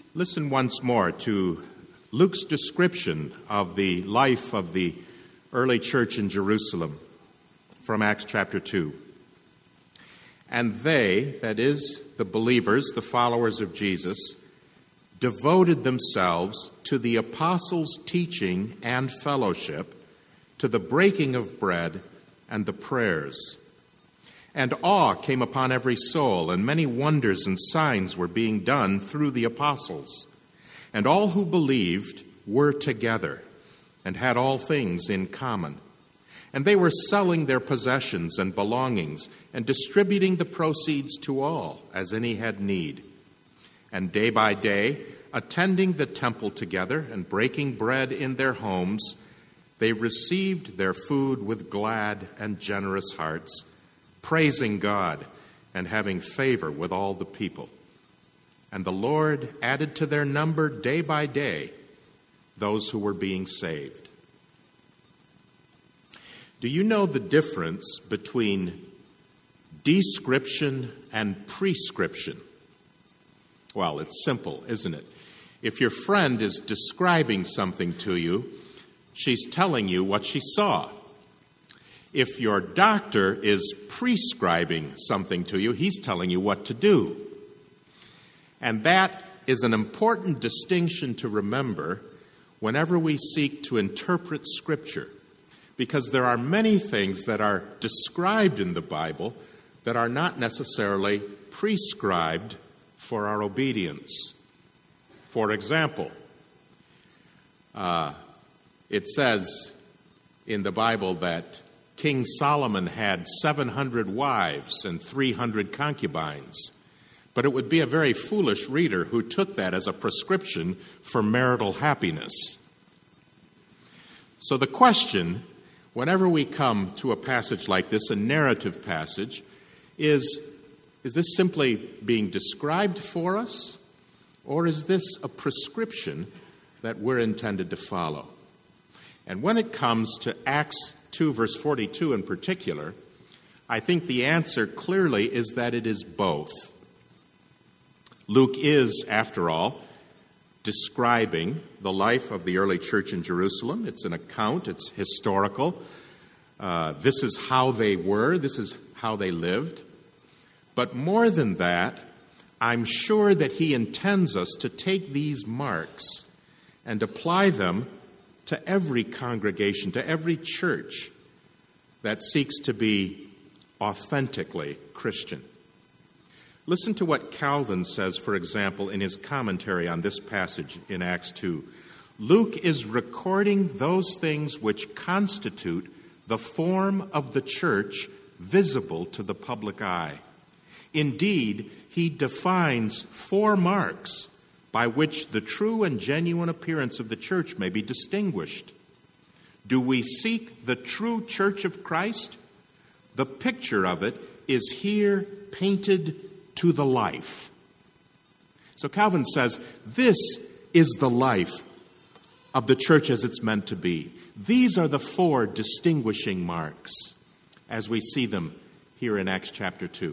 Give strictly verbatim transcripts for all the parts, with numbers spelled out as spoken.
Listen once more to Luke's description of the life of the early church in Jerusalem from Acts chapter two. And they, that is, the believers, the followers of Jesus, devoted themselves to the apostles' teaching and fellowship, to the breaking of bread and the prayers. And awe came upon every soul, and many wonders and signs were being done through the apostles. And all who believed were together and had all things in common. And they were selling their possessions and belongings and distributing the proceeds to all as any had need. And day by day, attending the temple together and breaking bread in their homes, they received their food with glad and generous hearts, praising God and having favor with all the people. And the Lord added to their number day by day those who were being saved. Do you know the difference between description and prescription? Well, it's simple, isn't it? If your friend is describing something to you, she's telling you what she saw. If your doctor is prescribing something to you, he's telling you what to do. And that is an important distinction to remember whenever we seek to interpret Scripture, because there are many things that are described in the Bible that are not necessarily prescribed for our obedience. For example, uh, it says in the Bible that King Solomon had seven hundred wives and three hundred concubines. But it would be a very foolish reader who took that as a prescription for marital happiness. So the question, whenever we come to a passage like this, a narrative passage, is, is this simply being described for us, or is this a prescription that we're intended to follow? And when it comes to Acts two, verse forty-two in particular, I think the answer clearly is that it is both. Luke is, after all, describing the life of the early church in Jerusalem. It's an account, it's historical. Uh, this is how they were, this is how they lived. But more than that, I'm sure that he intends us to take these marks and apply them to every congregation, to every church that seeks to be authentically Christian. Listen to what Calvin says, for example, in his commentary on this passage in Acts two. Luke is recording those things which constitute the form of the church visible to the public eye. Indeed, he defines four marks by which the true and genuine appearance of the church may be distinguished. Do we seek the true church of Christ? The picture of it is here painted to the life. So Calvin says, this is the life of the church as it's meant to be. These are the four distinguishing marks as we see them here in Acts chapter two.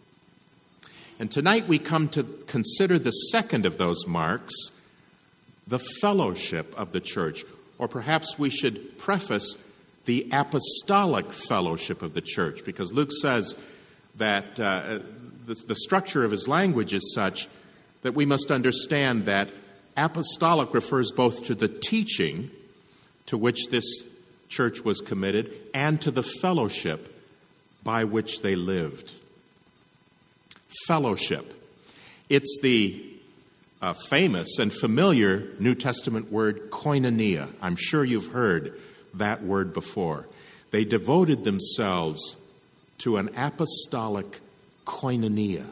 And tonight we come to consider the second of those marks, the fellowship of the church. Or perhaps we should preface the apostolic fellowship of the church, because Luke says that uh, the, the structure of his language is such that we must understand that apostolic refers both to the teaching to which this church was committed and to the fellowship by which they lived. Fellowship. It's the uh, famous and familiar New Testament word koinonia. I'm sure you've heard that word before. They devoted themselves to an apostolic koinonia.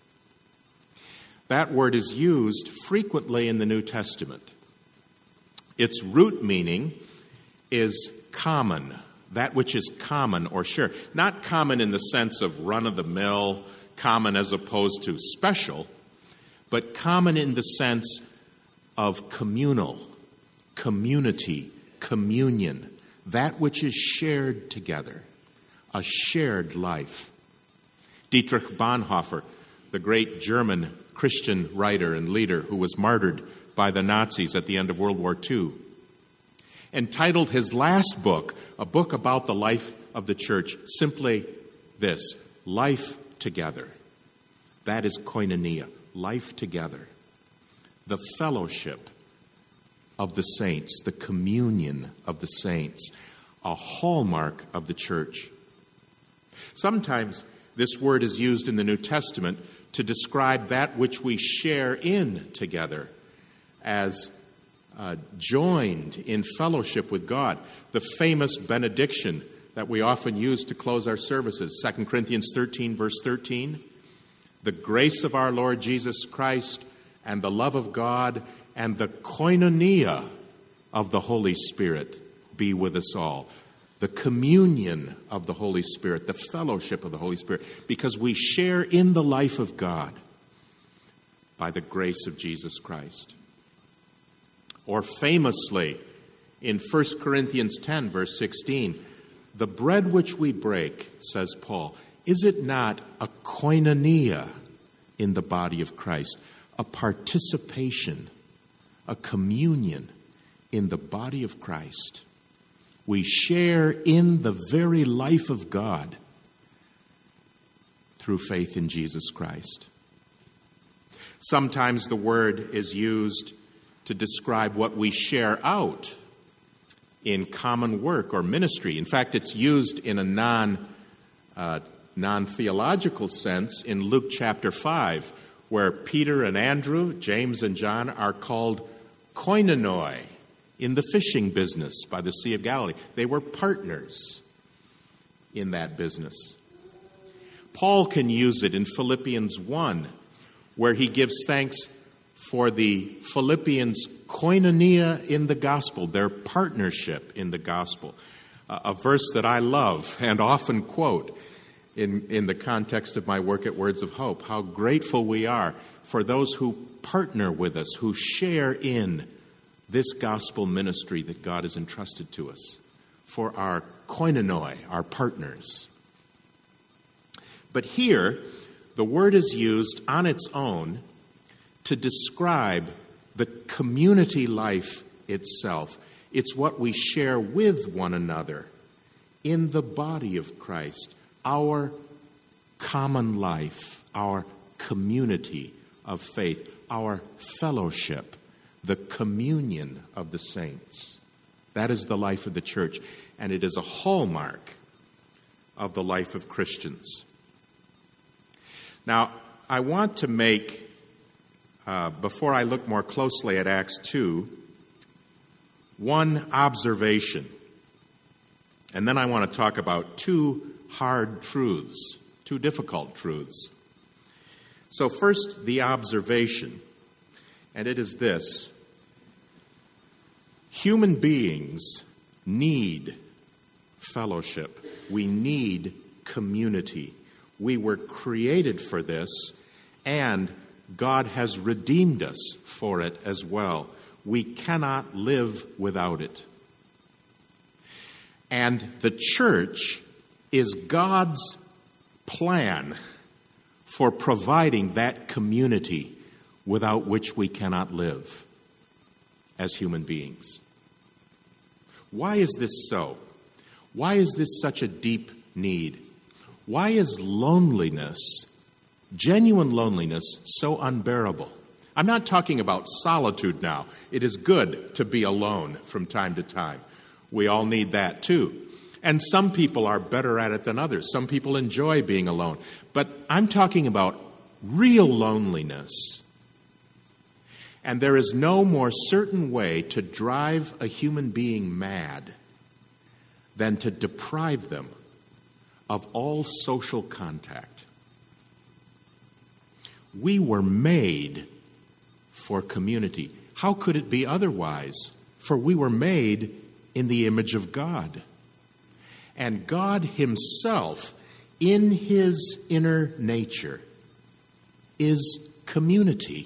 That word is used frequently in the New Testament. Its root meaning is common, that which is common or shared. Not common in the sense of run-of-the-mill, common as opposed to special, but common in the sense of communal, community, communion, that which is shared together, a shared life. Dietrich Bonhoeffer, the great German Christian writer and leader who was martyred by the Nazis at the end of World War Two, entitled his last book, a book about the life of the church, simply this: Life Together. That is koinonia, life together. The fellowship of the saints, the communion of the saints, a hallmark of the church. Sometimes this word is used in the New Testament to describe that which we share in together as uh, joined in fellowship with God. The famous benediction that we often use to close our services, Second Corinthians thirteen, verse thirteen. The grace of our Lord Jesus Christ and the love of God and the koinonia of the Holy Spirit be with us all. The communion of the Holy Spirit, the fellowship of the Holy Spirit, because we share in the life of God by the grace of Jesus Christ. Or famously, in First Corinthians ten, verse sixteen, the bread which we break, says Paul, is it not a koinonia in the body of Christ, a participation, a communion in the body of Christ? We share in the very life of God through faith in Jesus Christ. Sometimes the word is used to describe what we share out in common work or ministry. In fact, it's used in a non, uh, non-theological sense in Luke chapter five, where Peter and Andrew, James and John are called koinonoi in the fishing business by the Sea of Galilee. They were partners in that business. Paul can use it in Philippians one, where he gives thanks for the Philippians' koinonia in the gospel, their partnership in the gospel. Uh, a verse that I love and often quote in, in the context of my work at Words of Hope. How grateful we are for those who partner with us, who share in this gospel ministry that God has entrusted to us, for our koinonoi, our partners. But here, the word is used on its own to describe the community life itself. It's what we share with one another in the body of Christ, our common life, our community of faith, our fellowship, the communion of the saints. That is the life of the church, and it is a hallmark of the life of Christians. Now, I want to make, uh, before I look more closely at Acts two, one observation. And then I want to talk about two hard truths, two difficult truths. So first, the observation, and it is this: human beings need fellowship. We need community. We were created for this, and God has redeemed us for it as well. We cannot live without it. And the church is God's plan for providing that community without which we cannot live as human beings. Why is this so? Why is this such a deep need? Why is loneliness, genuine loneliness, so unbearable? I'm not talking about solitude now. It is good to be alone from time to time. We all need that too. And some people are better at it than others. Some people enjoy being alone. But I'm talking about real loneliness. And there is no more certain way to drive a human being mad than to deprive them of all social contact. We were made for community. How could it be otherwise? For we were made in the image of God. And God Himself, in His inner nature, is community.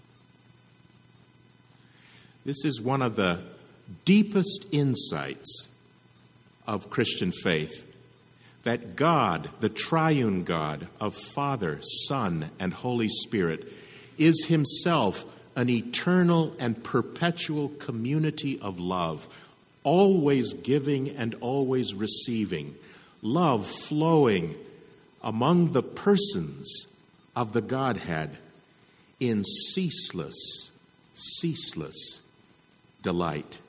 This is one of the deepest insights of Christian faith, that God, the triune God of Father, Son, and Holy Spirit, is himself an eternal and perpetual community of love, always giving and always receiving, love flowing among the persons of the Godhead in ceaseless, ceaseless delight.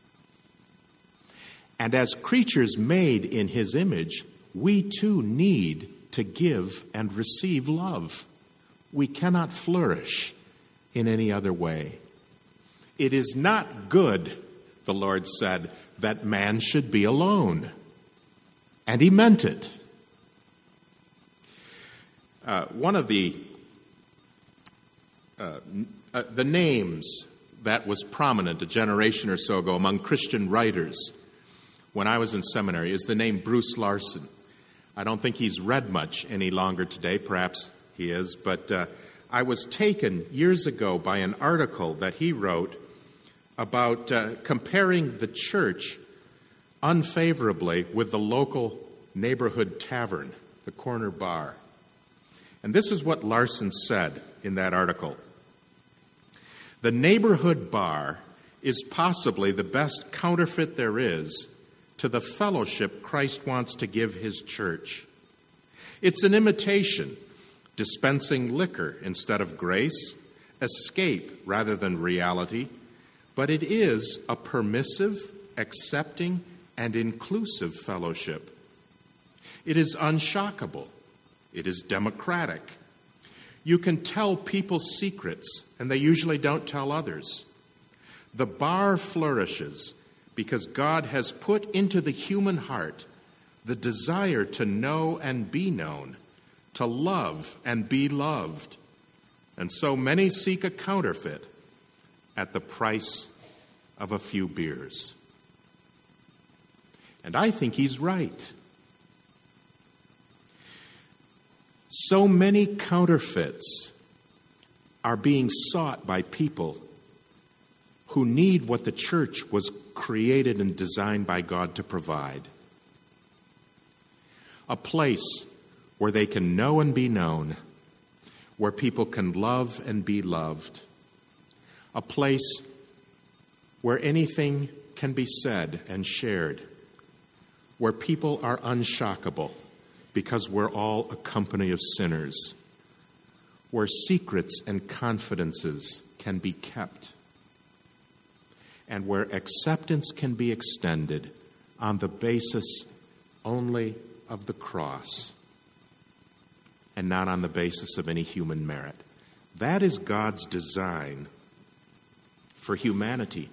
And as creatures made in his image, we too need to give and receive love. We cannot flourish in any other way. It is not good, the Lord said, that man should be alone. And he meant it. Uh, one of the uh, uh, the names that was prominent a generation or so ago among Christian writers when I was in seminary is the name Bruce Larson. I don't think he's read much any longer today. Perhaps he is. But uh, I was taken years ago by an article that he wrote about uh, comparing the church unfavorably with the local neighborhood tavern, the corner bar. And this is what Larson said in that article. The neighborhood bar is possibly the best counterfeit there is to the fellowship Christ wants to give his church. It's an imitation, dispensing liquor instead of grace, escape rather than reality, but it is a permissive, accepting, and inclusive fellowship. It is unshockable. It is democratic. You can tell people's secrets, and they usually don't tell others. The bar flourishes because God has put into the human heart the desire to know and be known, to love and be loved. And so many seek a counterfeit at the price of a few beers. And I think he's right. So many counterfeits are being sought by people who need what the church was created and designed by God to provide. A place where they can know and be known, where people can love and be loved. A place where anything can be said and shared, where people are unshockable because we're all a company of sinners, where secrets and confidences can be kept, and where acceptance can be extended on the basis only of the cross and not on the basis of any human merit. That is God's design for humanity.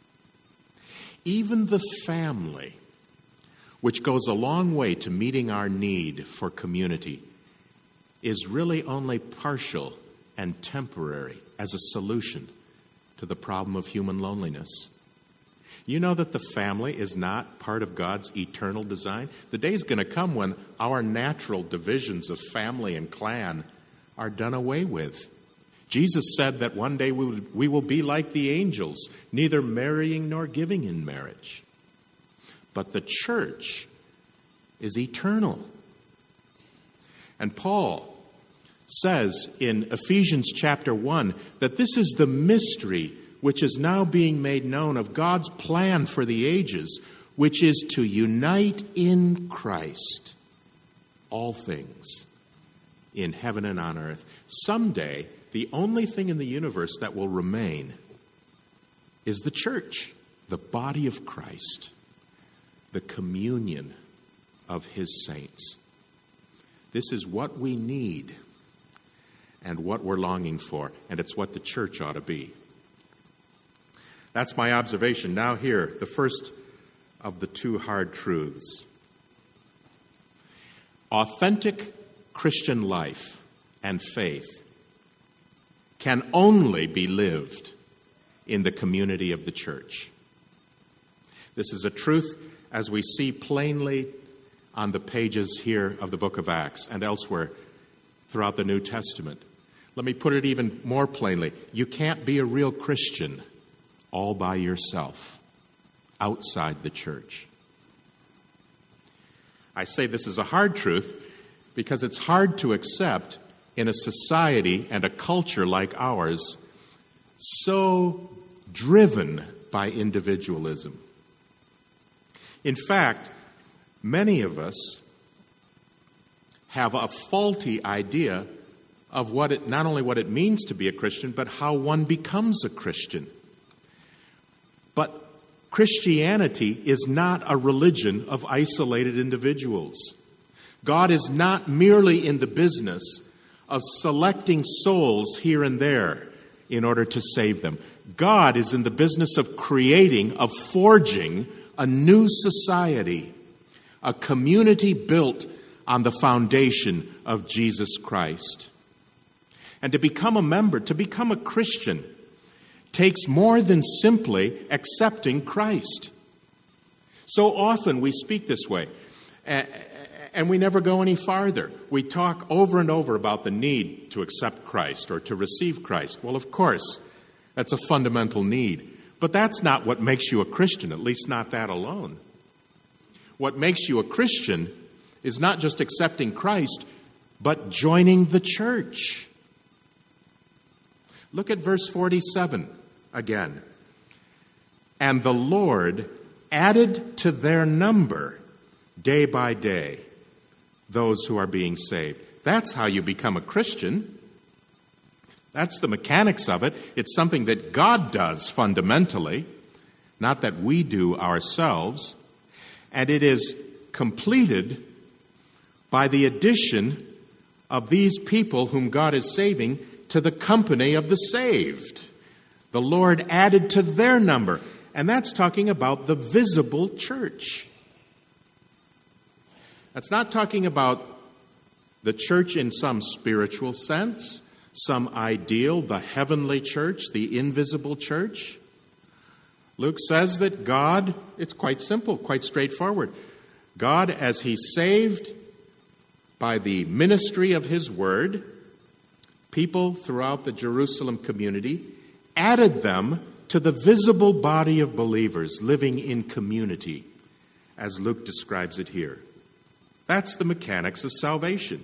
Even the family, which goes a long way to meeting our need for community, is really only partial and temporary as a solution to the problem of human loneliness. You know that the family is not part of God's eternal design? The day's going to come when our natural divisions of family and clan are done away with. Jesus said that one day we will, we will be like the angels, neither marrying nor giving in marriage. But the church is eternal. And Paul says in Ephesians chapter one that this is the mystery which is now being made known of God's plan for the ages, which is to unite in Christ all things in heaven and on earth. Someday, the only thing in the universe that will remain is the church, the body of Christ, the communion of his saints. This is what we need and what we're longing for, and it's what the church ought to be. That's my observation. Now here, the first of the two hard truths. Authentic Christian life and faith can only be lived in the community of the church. This is a truth as we see plainly on the pages here of the book of Acts and elsewhere throughout the New Testament. Let me put it even more plainly. You can't be a real Christian all by yourself, outside the church. I say this is a hard truth because it's hard to accept in a society and a culture like ours so driven by individualism. In fact, many of us have a faulty idea of what it, not only what it means to be a Christian, but how one becomes a Christian. But Christianity is not a religion of isolated individuals. God is not merely in the business of selecting souls here and there in order to save them. God is in the business of creating, of forging a new society, a community built on the foundation of Jesus Christ. And to become a member, to become a Christian, takes more than simply accepting Christ. So often we speak this way, and we never go any farther. We talk over and over about the need to accept Christ or to receive Christ. Well, of course, that's a fundamental need. But that's not what makes you a Christian, at least not that alone. What makes you a Christian is not just accepting Christ, but joining the church. Look at verse forty-seven again. And the Lord added to their number day by day those who are being saved. That's how you become a Christian. That's the mechanics of it. It's something that God does fundamentally, not that we do ourselves. And it is completed by the addition of these people whom God is saving to the company of the saved. The Lord added to their number. And that's talking about the visible church. That's not talking about the church in some spiritual sense, some ideal, the heavenly church, the invisible church. Luke says that God, it's quite simple, quite straightforward. God, as He saved by the ministry of His word, people throughout the Jerusalem community, added them to the visible body of believers living in community, as Luke describes it here. That's the mechanics of salvation.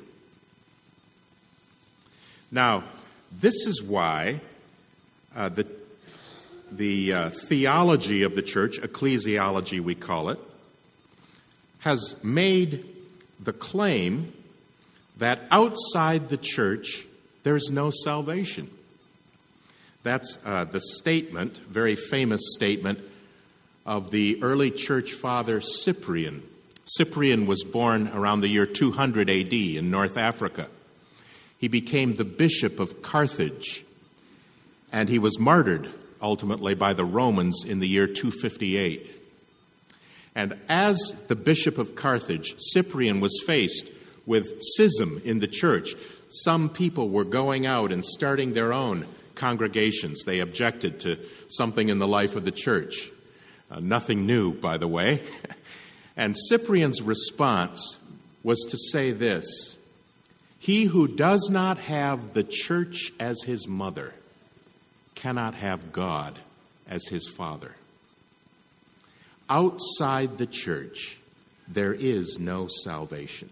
Now, this is why uh, the, the uh, theology of the church, ecclesiology we call it, has made the claim that outside the church there's no salvation. That's uh, the statement, very famous statement, of the early church father Cyprian. Cyprian was born around the year two hundred A D in North Africa. He became the bishop of Carthage, and he was martyred ultimately by the Romans in the year two fifty-eight. And as the bishop of Carthage, Cyprian was faced with schism in the church. Some people were going out and starting their own congregations. They objected to something in the life of the church. Uh, nothing new, by the way. And Cyprian's response was to say this: he who does not have the church as his mother cannot have God as his father. Outside the church, there is no salvation.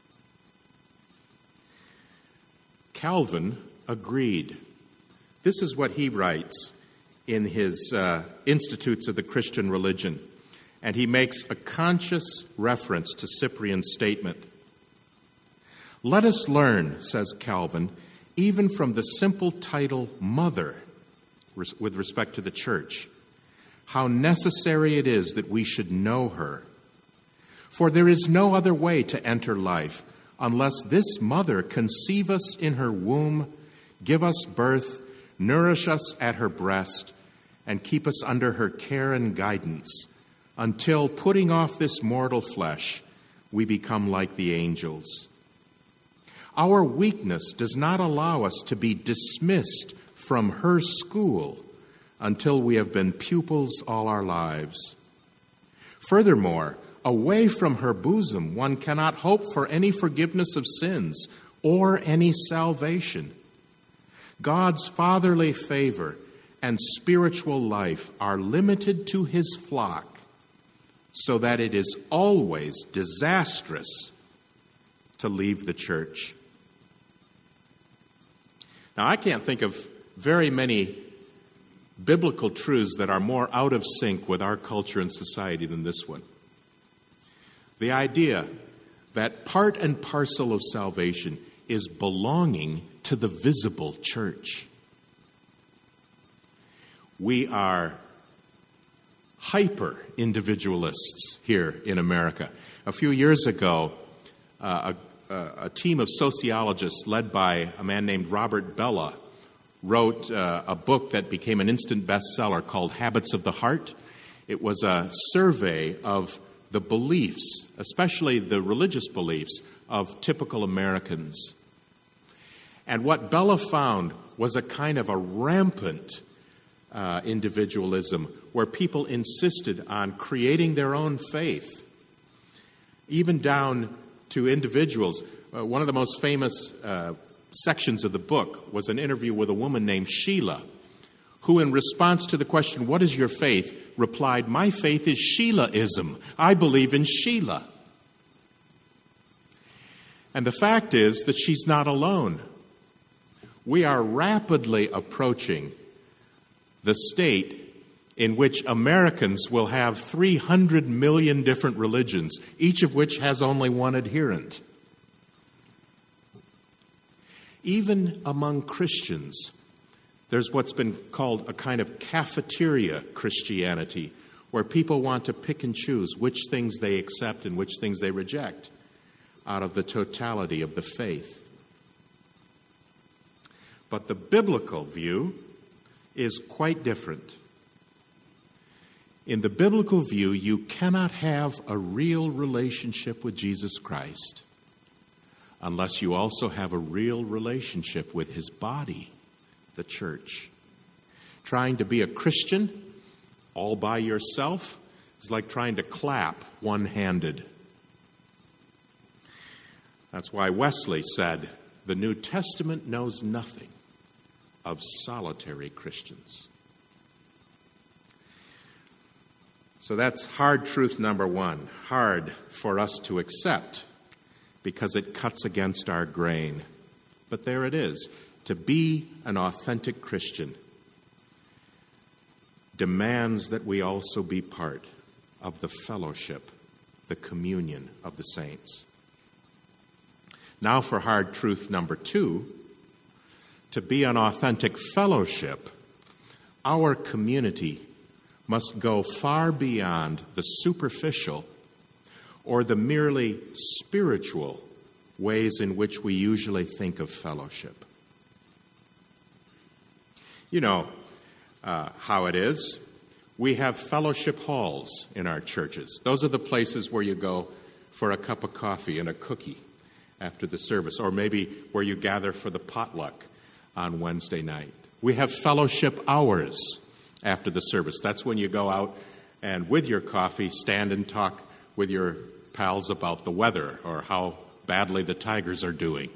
Calvin agreed. This is what he writes in his uh, Institutes of the Christian Religion. And he makes a conscious reference to Cyprian's statement. Let us learn, says Calvin, even from the simple title mother, with respect to the church, how necessary it is that we should know her. For there is no other way to enter life unless this mother conceive us in her womb, give us birth, nourish us at her breast, and keep us under her care and guidance, until, putting off this mortal flesh, we become like the angels. Our weakness does not allow us to be dismissed from her school until we have been pupils all our lives. Furthermore, away from her bosom, one cannot hope for any forgiveness of sins or any salvation. God's fatherly favor and spiritual life are limited to his flock, so that it is always disastrous to leave the church. Now, I can't think of very many biblical truths that are more out of sync with our culture and society than this one. The idea that part and parcel of salvation is belonging to the visible church. We are hyper-individualists here in America. A few years ago, uh, a, a team of sociologists led by a man named Robert Bellah wrote uh, a book that became an instant bestseller called Habits of the Heart. It was a survey of the beliefs, especially the religious beliefs, of typical Americans. And what Bellah found was a kind of a rampant uh, individualism where people insisted on creating their own faith, even down to individuals. Uh, one of the most famous uh, sections of the book was an interview with a woman named Sheila, who in response to the question, "What is your faith?" replied, "My faith is Sheilaism. I believe in Sheila." And the fact is that she's not alone. We are rapidly approaching the state in which Americans will have three hundred million different religions, each of which has only one adherent. Even among Christians, there's what's been called a kind of cafeteria Christianity, where people want to pick and choose which things they accept and which things they reject out of the totality of the faith. But the biblical view is quite different. In the biblical view, you cannot have a real relationship with Jesus Christ unless you also have a real relationship with his body, the church. Trying to be a Christian all by yourself is like trying to clap one-handed. That's why Wesley said, "The New Testament knows nothing of solitary Christians." So that's hard truth number one, hard for us to accept because it cuts against our grain. But there it is. To be an authentic Christian demands that we also be part of the fellowship, the communion of the saints. Now for hard truth number two. To be an authentic fellowship, our community must go far beyond the superficial or the merely spiritual ways in which we usually think of fellowship. You know uh, how it is. We have fellowship halls in our churches. Those are the places where you go for a cup of coffee and a cookie after the service, or maybe where you gather for the potluck on Wednesday night. We have fellowship hours after the service. That's when you go out and with your coffee stand and talk with your pals about the weather or how badly the Tigers are doing.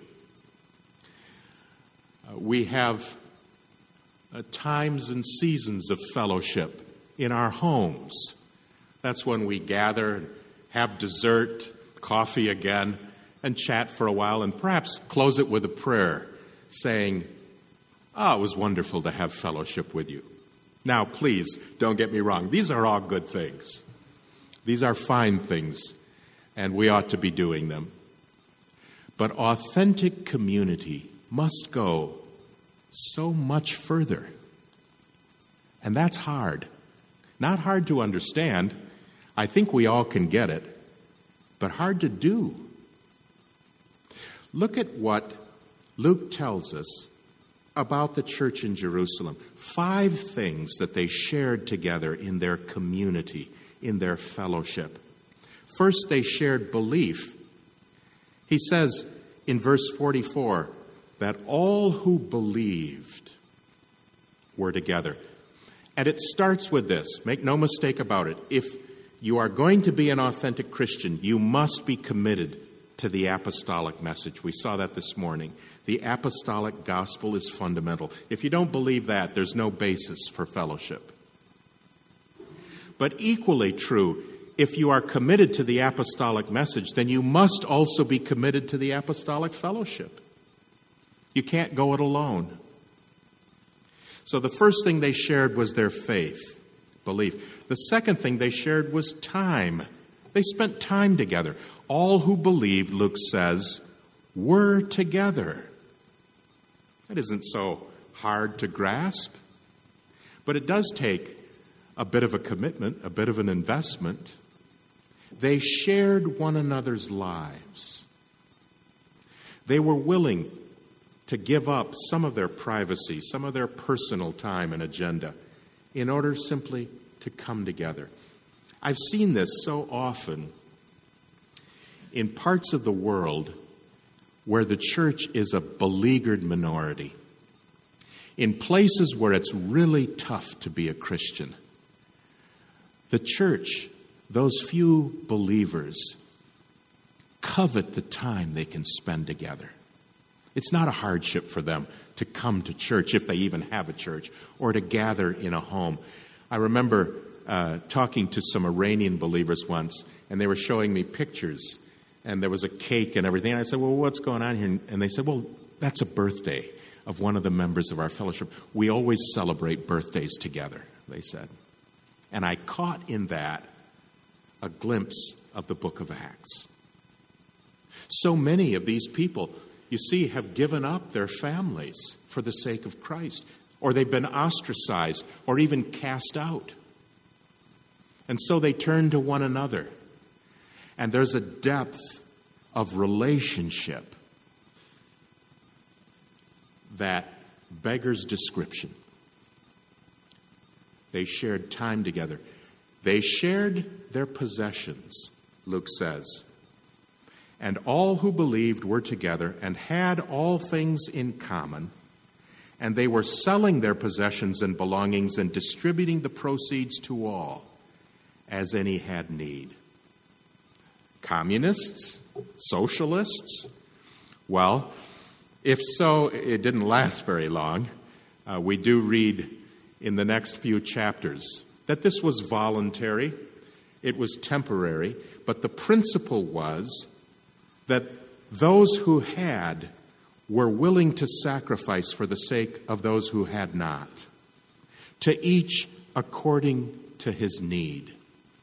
Uh, we have uh, times and seasons of fellowship in our homes. That's when we gather and have dessert, coffee again, and chat for a while and perhaps close it with a prayer saying, "Ah, oh, it was wonderful to have fellowship with you." Now, please, don't get me wrong. These are all good things. These are fine things, and we ought to be doing them. But authentic community must go so much further. And that's hard. Not hard to understand. I think we all can get it, but hard to do. Look at what Luke tells us about the church in Jerusalem. Five things that they shared together in their community, in their fellowship. First, they shared belief. He says in verse forty-four that all who believed were together. And it starts with this. Make no mistake about it. If you are going to be an authentic Christian, you must be committed to the apostolic message. We saw that this morning. The apostolic gospel is fundamental. If you don't believe that, there's no basis for fellowship. But equally true, if you are committed to the apostolic message, then you must also be committed to the apostolic fellowship. You can't go it alone. So the first thing they shared was their faith, belief. The second thing they shared was time. They spent time together. All who believed, Luke says, were together. That isn't so hard to grasp, but it does take a bit of a commitment, a bit of an investment. They shared one another's lives. They were willing to give up some of their privacy, some of their personal time and agenda in order simply to come together. I've seen this so often in parts of the world where the church is a beleaguered minority. In places where it's really tough to be a Christian, the church, those few believers, covet the time they can spend together. It's not a hardship for them to come to church, if they even have a church, or to gather in a home. I remember uh, talking to some Iranian believers once, and they were showing me pictures, and there was a cake and everything. And I said, well, what's going on here? And they said, well, that's a birthday of one of the members of our fellowship. We always celebrate birthdays together, they said. And I caught in that a glimpse of the book of Acts. So many of these people, you see, have given up their families for the sake of Christ, or they've been ostracized or even cast out. And so they turn to one another. And there's a depth of relationship that beggars description. They shared time together. They shared their possessions, Luke says. And all who believed were together and had all things in common. And they were selling their possessions and belongings and distributing the proceeds to all, as any had need. Communists? Socialists? Well, if so, it didn't last very long. Uh, we do read in the next few chapters that this was voluntary, it was temporary, but the principle was that those who had were willing to sacrifice for the sake of those who had not, to each according to his need.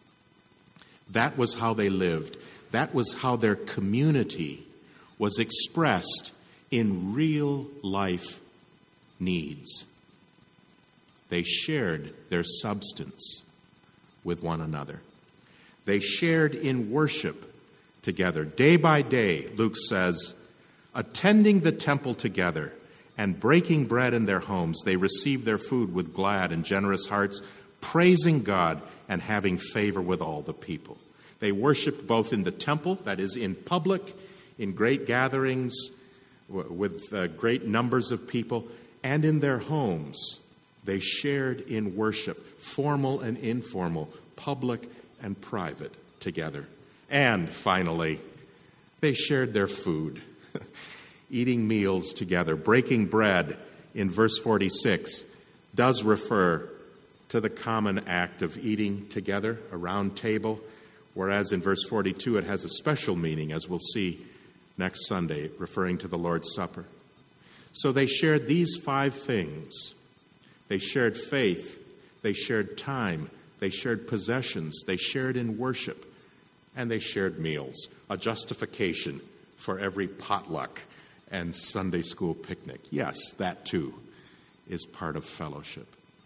That was how they lived. That was how their community was expressed in real life needs. They shared their substance with one another. They shared in worship together. Day by day, Luke says, attending the temple together and breaking bread in their homes, they received their food with glad and generous hearts, praising God and having favor with all the people. They worshiped both in the temple, that is, in public, in great gatherings with uh, great numbers of people, and in their homes. They shared in worship, formal and informal, public and private, together. And finally, they shared their food, eating meals together. Breaking bread in verse forty-six does refer to the common act of eating together, a round table, whereas in verse forty-two it has a special meaning, as we'll see next Sunday, referring to the Lord's Supper. So they shared these five things. They shared faith, they shared time, they shared possessions, they shared in worship, and they shared meals, a justification for every potluck and Sunday school picnic. Yes, that too is part of fellowship.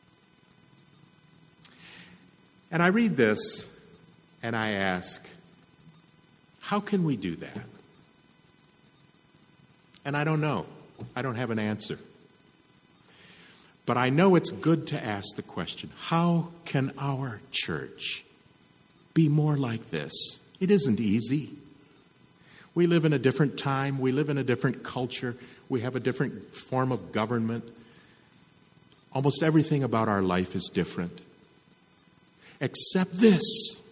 And I read this and I ask, how can we do that? And I don't know. I don't have an answer. But I know it's good to ask the question, how can our church be more like this? It isn't easy. We live in a different time. We live in a different culture. We have a different form of government. Almost everything about our life is different. Except this.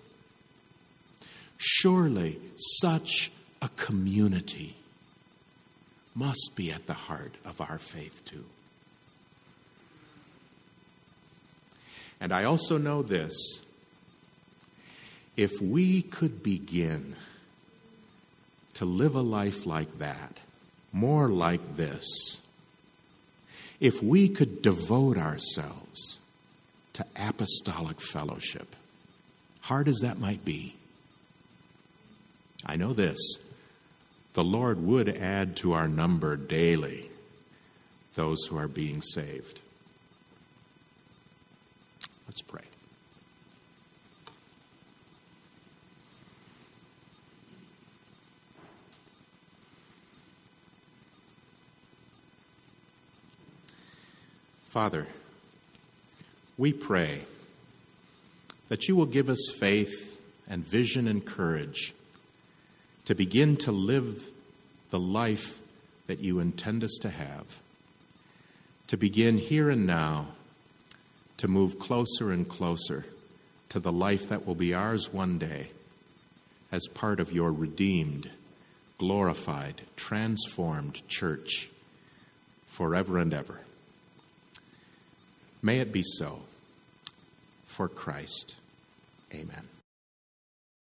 Surely such a community must be at the heart of our faith too. And I also know this. If we could begin to live a life like that, more like this, if we could devote ourselves to apostolic fellowship, hard as that might be, I know this, the Lord would add to our number daily those who are being saved. Let's pray. Father, we pray that you will give us faith and vision and courage to begin to live the life that you intend us to have, to begin here and now to move closer and closer to the life that will be ours one day as part of your redeemed, glorified, transformed church forever and ever. May it be so. For Christ. Amen.